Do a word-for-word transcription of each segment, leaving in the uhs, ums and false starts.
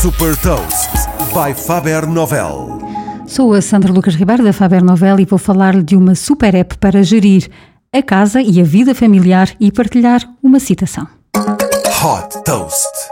Super Toast by Faber Novel. Sou a Sandra Lucas Ribeiro da Faber Novel e vou falar-lhe de uma super app para gerir a casa e a vida familiar e partilhar uma citação. Hot Toast.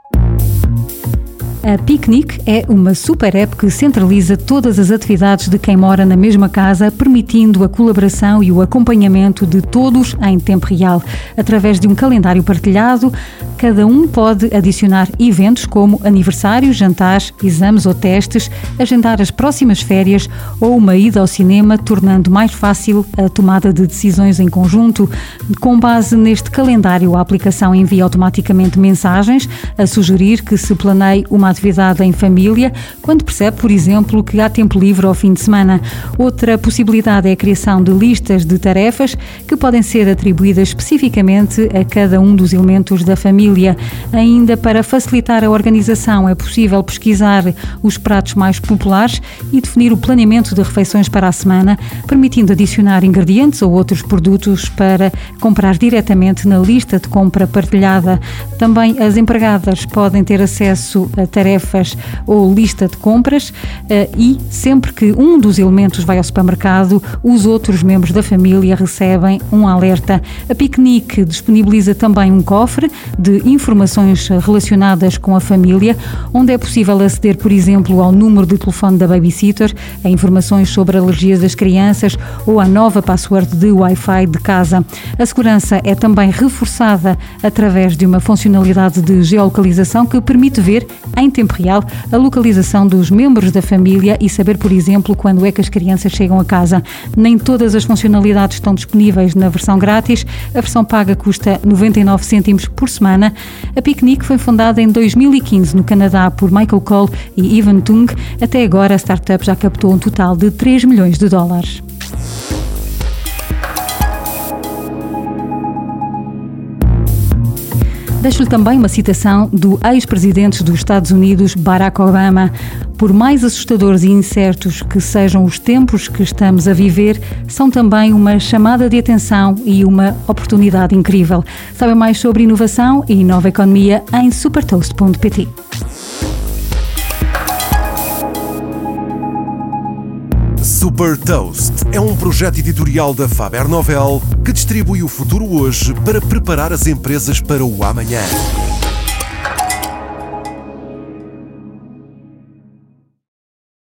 A Picnic é uma super app que centraliza todas as atividades de quem mora na mesma casa, permitindo a colaboração e o acompanhamento de todos em tempo real. Através de um calendário partilhado, cada um pode adicionar eventos como aniversários, jantares, exames ou testes, agendar as próximas férias ou uma ida ao cinema, tornando mais fácil a tomada de decisões em conjunto. Com base neste calendário, a aplicação envia automaticamente mensagens a sugerir que se planeie uma atividade em família, quando percebe, por exemplo, que há tempo livre ao fim de semana. Outra possibilidade é a criação de listas de tarefas que podem ser atribuídas especificamente a cada um dos elementos da família. Ainda para facilitar a organização, é possível pesquisar os pratos mais populares e definir o planeamento de refeições para a semana, permitindo adicionar ingredientes ou outros produtos para comprar diretamente na lista de compra partilhada. Também as empregadas podem ter acesso a tarefas ou lista de compras e, sempre que um dos elementos vai ao supermercado, os outros membros da família recebem um alerta. A Picnic disponibiliza também um cofre de informações relacionadas com a família, onde é possível aceder, por exemplo, ao número de telefone da babysitter, a informações sobre alergias das crianças ou a nova password de Wi-Fi de casa. A segurança é também reforçada através de uma funcionalidade de geolocalização que permite ver em tempo real a localização dos membros da família e saber, por exemplo, quando é que as crianças chegam a casa. Nem todas as funcionalidades estão disponíveis na versão grátis. A versão paga custa noventa e nove cêntimos por semana. A Picnic foi fundada em dois mil e quinze no Canadá por Michael Cole e Evan Tung. Até agora, a startup já captou um total de três milhões de dólares. Deixo-lhe também uma citação do ex-presidente dos Estados Unidos, Barack Obama. Por mais assustadores e incertos que sejam os tempos que estamos a viver, são também uma chamada de atenção e uma oportunidade incrível. Sabe mais sobre inovação e nova economia em supertoast ponto pt. Super Toast é um projeto editorial da Faber Novel que distribui o futuro hoje para preparar as empresas para o amanhã.